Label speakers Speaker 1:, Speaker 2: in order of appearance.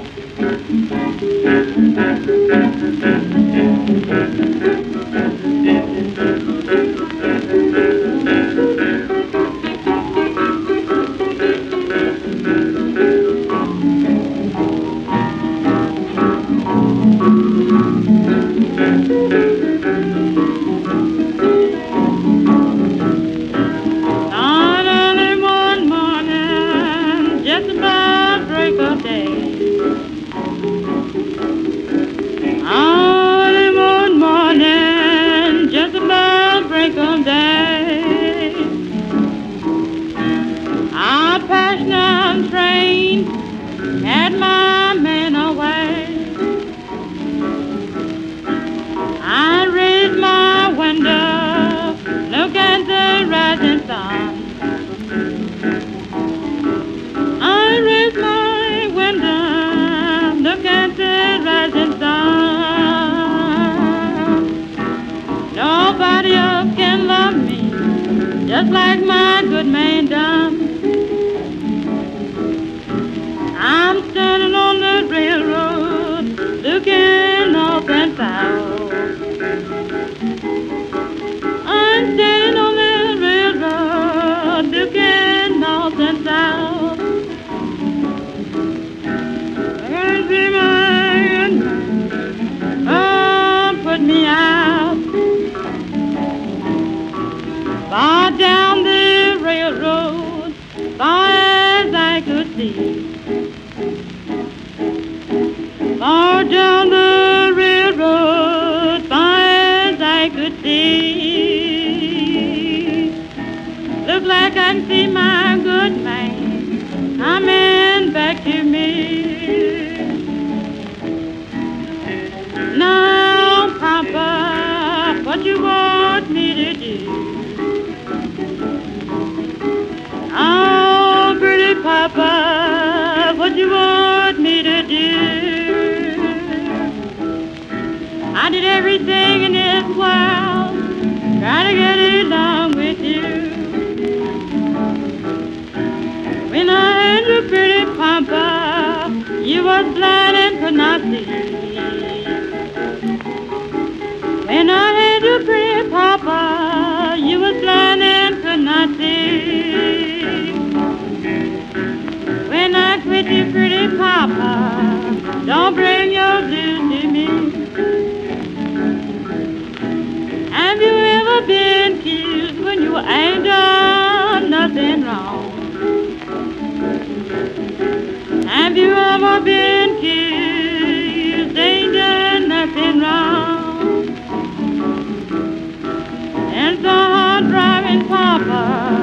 Speaker 1: On early one morning, just about break of day. On one morning, just about break of day. Our passion train had my men away. I raised my window, look at the rising sun. I raise my window, look at the rising sun. Nobody else can love me just like my good man done. I'm standing on the railroad, looking north and south. I'm standing on the railroad, looking north and south. Put me out far down the railroad, far as I could see. Far down the railroad, far as I could see. Look like I can see my good man coming back to me. Now, Papa, what you want me to do? Oh, pretty Papa, what you want me to do? I did everything in this world, try to get along with you. When I had you, pretty Papa, you was blind and could not see. When I had you, pretty Papa, you was blind and could not see. When I quit you, pretty Papa, don't bring your blues to me. Have you ever been killed when you ain't done nothing wrong? Have you ever been killed, ain't done nothing wrong? And so hard driving, Papa,